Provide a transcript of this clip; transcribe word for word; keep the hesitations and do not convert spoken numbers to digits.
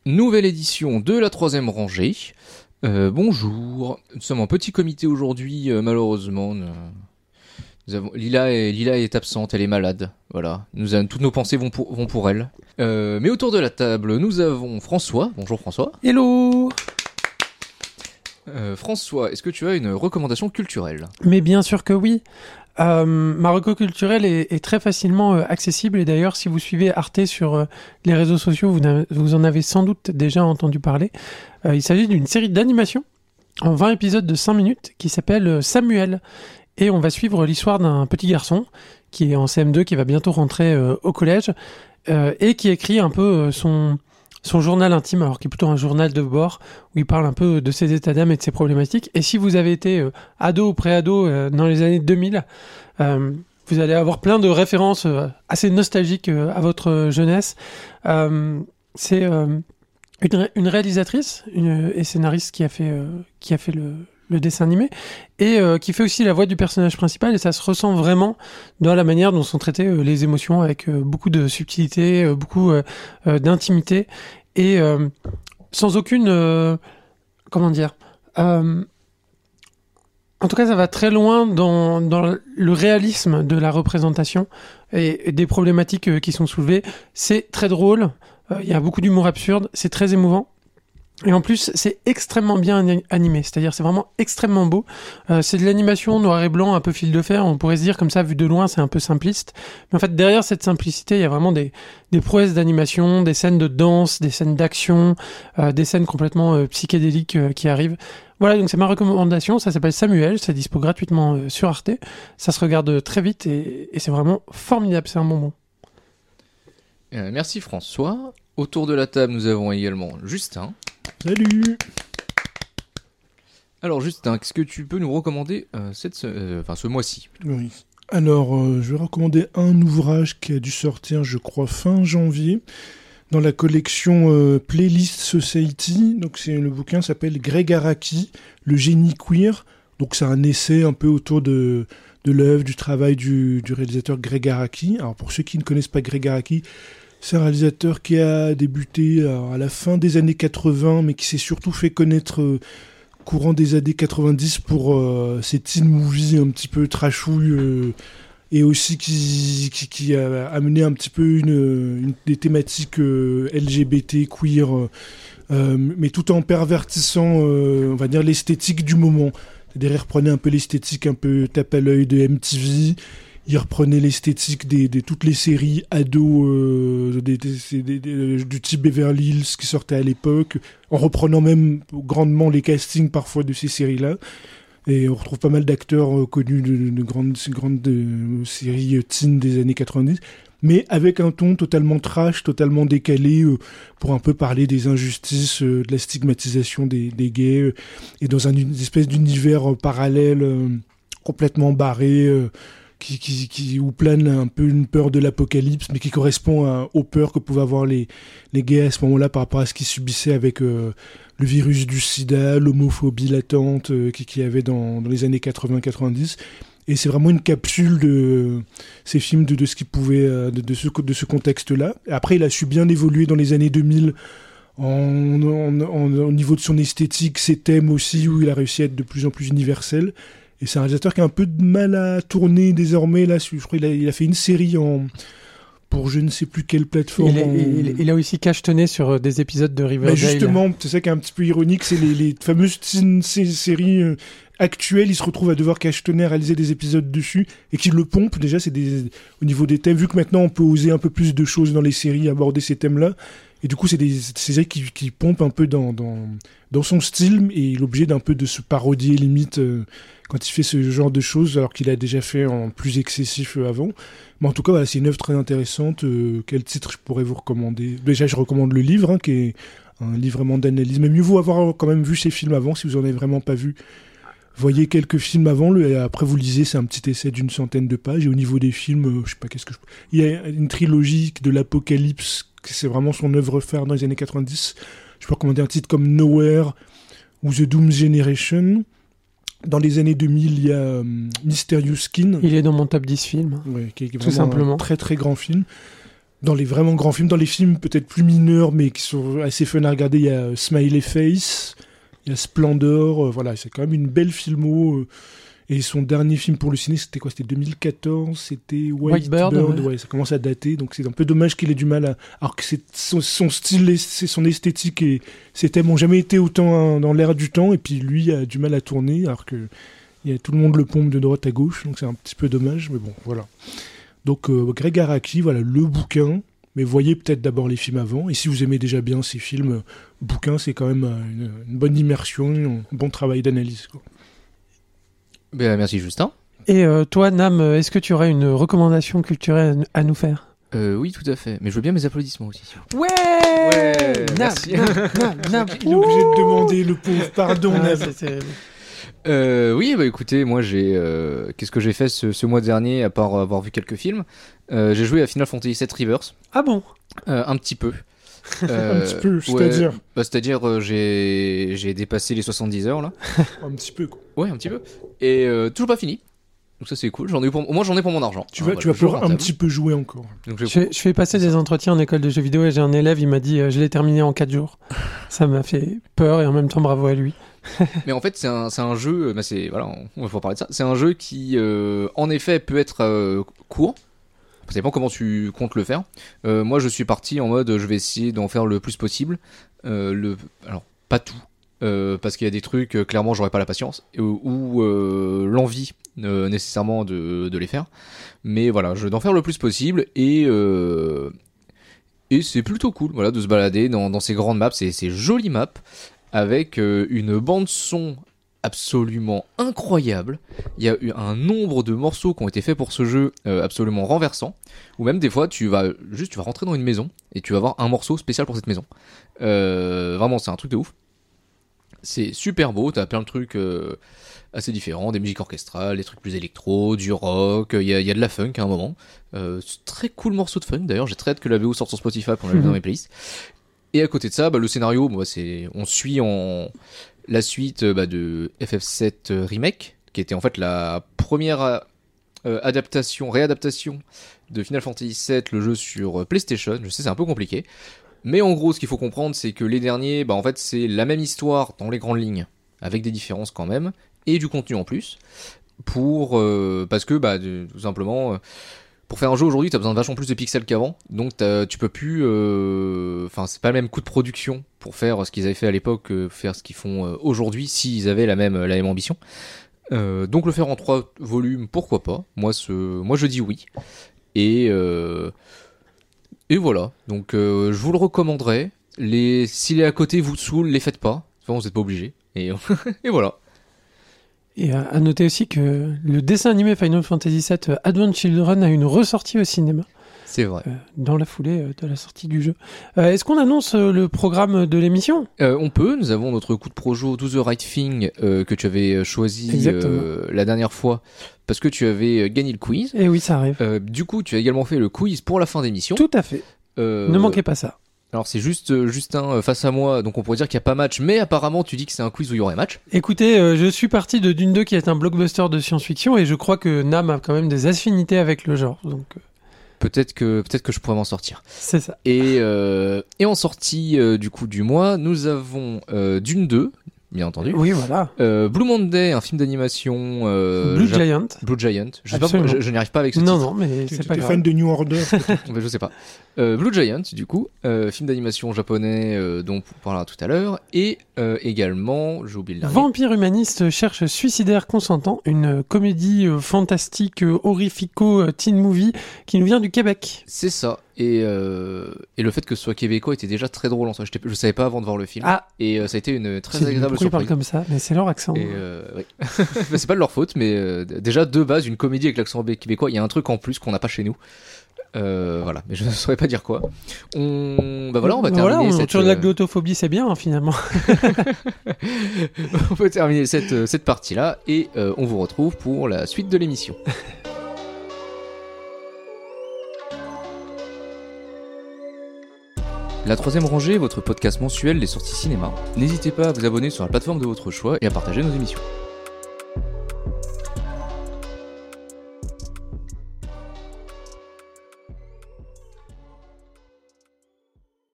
Nouvelle édition de la troisième rangée. Euh, bonjour, nous sommes en petit comité aujourd'hui, euh, malheureusement. Nous, nous avons, Lila, est, Lila est absente, elle est malade. Voilà, nous avons, toutes nos pensées vont pour, vont pour elle. Euh, mais autour de la table, nous avons François. Bonjour François. Hello. Euh, François, est-ce que tu as une recommandation culturelle ? Mais bien sûr que oui. Euh, ma reco culturelle est, est très facilement euh, accessible et d'ailleurs si vous suivez Arte sur euh, les réseaux sociaux, vous, vous en avez sans doute déjà entendu parler. Euh, il s'agit d'une série d'animation en vingt épisodes de cinq minutes qui s'appelle euh, Samuel et on va suivre l'histoire d'un petit garçon qui est en C M deux, qui va bientôt rentrer euh, au collège euh, et qui écrit un peu euh, son... son journal intime, alors qui est plutôt un journal de bord, où il parle un peu de ses états d'âme et de ses problématiques. Et si vous avez été euh, ado ou pré-ado euh, dans les années deux mille, euh, vous allez avoir plein de références euh, assez nostalgiques euh, à votre jeunesse. Euh, c'est euh, une, une réalisatrice une, et scénariste qui a fait, euh, qui a fait le... le dessin animé, et euh, qui fait aussi la voix du personnage principal, et ça se ressent vraiment dans la manière dont sont traitées euh, les émotions, avec euh, beaucoup de subtilité, euh, beaucoup euh, euh, d'intimité, et euh, sans aucune... Euh, comment dire euh, En tout cas, ça va très loin dans, dans le réalisme de la représentation, et, et des problématiques euh, qui sont soulevées. C'est très drôle, il euh, y a beaucoup d'humour absurde, c'est très émouvant. Et en plus, c'est extrêmement bien animé, c'est-à-dire c'est vraiment extrêmement beau. Euh, c'est de l'animation noir et blanc, un peu fil de fer, on pourrait se dire comme ça, vu de loin, c'est un peu simpliste. Mais en fait, derrière cette simplicité, il y a vraiment des, des prouesses d'animation, des scènes de danse, des scènes d'action, euh, des scènes complètement euh, psychédéliques euh, qui arrivent. Voilà, donc c'est ma recommandation, ça s'appelle Samuel, ça dispo gratuitement euh, sur Arte. Ça se regarde très vite et, et c'est vraiment formidable, c'est un bonbon. Euh, merci François. Autour de la table, nous avons également Justin. Salut. Alors Justin, est-ce que tu peux nous recommander euh, cette, euh, enfin, ce mois-ci ? Oui. Alors, euh, je vais recommander un ouvrage qui a dû sortir, je crois, fin janvier, dans la collection euh, Playlist Society. Donc, c'est, le bouquin s'appelle Gregg Araki, le génie queer. Donc, c'est un essai un peu autour de, de l'œuvre, du travail du, du réalisateur Gregg Araki. Alors, pour ceux qui ne connaissent pas Gregg Araki, c'est un réalisateur qui a débuté alors, à la fin des années quatre-vingts, mais qui s'est surtout fait connaître euh, courant des années quatre-vingt-dix pour euh, ses teen movies un petit peu trashouilles, euh, et aussi qui, qui, qui a amené un petit peu une, une, des thématiques euh, L G B T, queer, euh, mais tout en pervertissant, euh, on va dire, l'esthétique du moment. C'est-à-dire, il reprenait un peu l'esthétique un peu tape à l'œil de M T V. Il reprenait l'esthétique de des, toutes les séries ados euh, des, des, des, des, du type Beverly Hills qui sortaient à l'époque, en reprenant même grandement les castings parfois de ces séries-là. Et on retrouve pas mal d'acteurs euh, connus de, de, de grandes, grandes euh, séries teen des années quatre-vingt-dix, mais avec un ton totalement trash, totalement décalé, euh, pour un peu parler des injustices, euh, de la stigmatisation des, des gays, euh, et dans un, une espèce d'univers euh, parallèle, euh, complètement barré, euh, Qui, qui, qui, où plane un peu une peur de l'apocalypse, mais qui correspond à, aux peurs que pouvaient avoir les, les gays à ce moment-là par rapport à ce qu'ils subissaient avec euh, le virus du sida, l'homophobie latente euh, qu'il qui y avait dans, dans les années quatre-vingts quatre-vingt-dix. Et c'est vraiment une capsule de euh, ces films, de, de ce qui pouvait, euh, de, de, ce, de ce contexte-là. Et après, il a su bien évoluer dans les années deux mille en, en, en, au niveau de son esthétique, ses thèmes aussi, où il a réussi à être de plus en plus universel. Et c'est un réalisateur qui a un peu de mal à tourner désormais. Là, je crois qu'il a, il a fait une série en, pour je ne sais plus quelle plateforme. Il, est, en... il, il a aussi cachetonné sur des épisodes de Riverdale. Bah justement, c'est ça qui est un petit peu ironique, c'est les, les fameuses teen séries euh, actuelles. Il se retrouve à devoir cachetonner, à réaliser des épisodes dessus, et qu'il le pompe. Déjà, c'est des, au niveau des thèmes, vu que maintenant on peut oser un peu plus de choses dans les séries, aborder ces thèmes-là. Et du coup, c'est des, des séries qui, qui pompent un peu dans, dans, dans son style, et il est obligé d'un peu de se parodier limite euh, quand il fait ce genre de choses, alors qu'il a déjà fait en plus excessif euh, avant. Mais en tout cas, voilà, c'est une œuvre très intéressante. Euh, quel titre je pourrais vous recommander ? Déjà, je recommande le livre, hein, qui est un livre vraiment d'analyse. Mais mieux vaut avoir quand même vu ces films avant, si vous en avez vraiment pas vu. Voyez quelques films avant, le, et après vous lisez, c'est un petit essai d'une centaine de pages. Et au niveau des films, euh, je sais pas qu'est-ce que je... Il y a une trilogie de l'Apocalypse, c'est vraiment son œuvre phare dans les années quatre-vingt-dix. Je peux recommander un titre comme Nowhere ou The Doom Generation. Dans les années deux mille, il y a euh, Mysterious Skin. Il est dans mon top dix films. Ouais, qui est tout simplement. Un très très grand film. Dans les vraiment grands films, dans les films peut-être plus mineurs, mais qui sont assez fun à regarder, il y a Smiley Face, il y a Splendor, euh, voilà, c'est quand même une belle filmo. Euh, et son dernier film pour le ciné, c'était quoi? C'était deux mille quatorze, c'était White, White Bird, Bird, ouais. ouais, ça commence à dater, donc c'est un peu dommage qu'il ait du mal à... Alors que c'est son, son style, c'est son esthétique, et ses thèmes n'ont jamais été autant dans l'air du temps, et puis lui a du mal à tourner, alors que il y a, tout le monde le pompe de droite à gauche, donc c'est un petit peu dommage, mais bon, voilà. Donc euh, Gregg Araki, voilà, le bouquin, mais voyez peut-être d'abord les films avant, et si vous aimez déjà bien ces films, euh, bouquin, c'est quand même euh, une, une bonne immersion, un bon travail d'analyse, quoi. Ben, merci Justin. Et euh, toi, Nam, est-ce que tu aurais une recommandation culturelle à nous faire? Euh, oui, tout à fait. Mais je veux bien mes applaudissements aussi. Ouais, Ouais, Nam, merci. Nam, Nam, Nam. Il est obligé de demander, le pauvre, pardon, Ah, Nab. c'est- c'est- Euh, oui, bah écoutez, moi j'ai, euh, qu'est-ce que j'ai fait ce, ce mois dernier à part avoir vu quelques films. Euh, j'ai joué à Final Fantasy sept Rebirth, Ah bon? euh, un petit peu. Un Euh, petit peu, ouais, c'est-à-dire bah, c'est-à-dire euh, j'ai j'ai dépassé les soixante-dix heures là. un petit peu, quoi. Ouais, un petit peu. Et euh, toujours pas fini. Donc ça c'est cool. J'en ai eu pour, au moins j'en ai pour mon argent. Tu Hein, vas, voilà, tu vas je suis pouvoir un rentable. petit peu jouer encore. Donc, je- Je, fais- je fais passer des entretiens en école de jeux vidéo et j'ai un élève, il m'a dit euh, je l'ai terminé en quatre jours. Ça m'a fait peur et en même temps bravo à lui. Mais en fait, c'est un, c'est un jeu. Bah c'est voilà, on, on va pouvoir parler de ça. C'est un jeu qui, euh, en effet, peut être euh, court. Ça dépend comment tu comptes le faire. Euh, moi, je suis parti en mode, je vais essayer d'en faire le plus possible. Euh, le, alors, pas tout, euh, parce qu'il y a des trucs, euh, clairement, j'aurais pas la patience ou, ou euh, l'envie euh, nécessairement de, de les faire. Mais voilà, je vais d'en faire le plus possible et euh, et c'est plutôt cool, voilà, de se balader dans, dans ces grandes maps, ces, ces jolies maps avec euh, une bande son absolument incroyable. Il y a eu un nombre de morceaux qui ont été faits pour ce jeu euh, absolument renversant. Ou même des fois, tu vas juste, tu vas rentrer dans une maison et tu vas avoir un morceau spécial pour cette maison. Euh, vraiment, c'est un truc de ouf. C'est super beau. T'as plein de trucs euh, assez différents, des musiques orchestrales, des trucs plus électro, du rock. Il y a, il y a de la funk à un moment. Euh, c'est très cool morceau de funk. D'ailleurs, j'ai très hâte que la V O sorte sur Spotify pour la mettre dans mes playlists. Et à côté de ça, bah, le scénario, moi, c'est, on suit en la suite euh, bah, de F F sept euh, Remake, qui était en fait la première euh, adaptation, réadaptation de Final Fantasy sept, le jeu sur euh, PlayStation. Je sais, c'est un peu compliqué. Mais en gros, ce qu'il faut comprendre, c'est que les derniers, bah, en fait, c'est la même histoire dans les grandes lignes, avec des différences quand même, et du contenu en plus, pour euh, parce que, bah, de, tout simplement... Euh, pour faire un jeu aujourd'hui, t'as besoin de vachement plus de pixels qu'avant, donc tu peux plus, enfin euh, c'est pas le même coût de production pour faire ce qu'ils avaient fait à l'époque, euh, faire ce qu'ils font euh, aujourd'hui, s'ils avaient la même la même ambition. Euh, donc le faire en trois volumes, pourquoi pas. Moi, ce, moi je dis oui. Et euh, et voilà. Donc euh, je vous le recommanderais. Les, s'il est à côté vous saoule, les faites pas. Enfin, vous n'êtes pas obligé. Et et voilà. Et à, à noter aussi que le dessin animé Final Fantasy sept euh, Advent Children a une ressortie au cinéma C'est vrai. euh, dans la foulée euh, de la sortie du jeu. Euh, est-ce qu'on annonce euh, le programme de l'émission? Euh, on peut, nous avons notre coup de projo Do the Right Thing euh, que tu avais choisi euh, la dernière fois parce que tu avais gagné le quiz. Eh oui, ça arrive. Euh, du coup, tu as également fait le quiz pour la fin d'émission. Tout à fait. Euh, Ne manquez pas ça. Alors c'est juste euh, Justin euh, face à moi, donc on pourrait dire qu'il n'y a pas match, mais apparemment tu dis que c'est un quiz où il y aurait match. Écoutez, euh, je suis parti de Dune deux qui est un blockbuster de science-fiction et je crois que Nam a quand même des affinités avec le genre. Donc euh, Peut-être que peut-être que je pourrais m'en sortir. c'est ça. Et euh, et en sortie euh, du coup du mois, nous avons euh, Dune deux, bien entendu. Oui, voilà. Euh, Blue Monday, un film d'animation. Euh, Blue ja- Giant. Blue Giant. Je sais pas, Absolument. pourquoi je, je n'y arrive pas avec ce Non, titre. non, mais Tu c'est pas es grave. fan de New Order? Bah, je sais pas. Euh, Blue Giant, du coup, euh, film d'animation japonais euh, dont on parlera tout à l'heure, et euh, également, j'ai oublié le dernier. Vampire humaniste cherche suicidaire consentant, une comédie euh, fantastique, euh, horrifico, euh, teen movie qui nous vient du Québec. C'est ça. Et, euh, et le fait que ce soit québécois était déjà très drôle en soi. Je, je savais pas avant de voir le film. Ah, Et euh, ça a été une très c'est agréable pourquoi ils parlent surprise. comme ça, mais c'est leur accent. Et euh, oui. Bah, c'est pas de leur faute, mais euh, déjà de base, une comédie avec l'accent québécois, il y a un truc en plus qu'on n'a pas chez nous. Euh, voilà, mais je ne saurais pas dire quoi. On, bah voilà, on va terminer Voilà, on, cette. sur la euh, glottophobie, c'est bien hein, finalement. on peut terminer cette euh, cette partie-là et euh, on vous retrouve pour la suite de l'émission. La troisième rangée, votre podcast mensuel des sorties cinéma. N'hésitez pas à vous abonner sur la plateforme de votre choix et à partager nos émissions.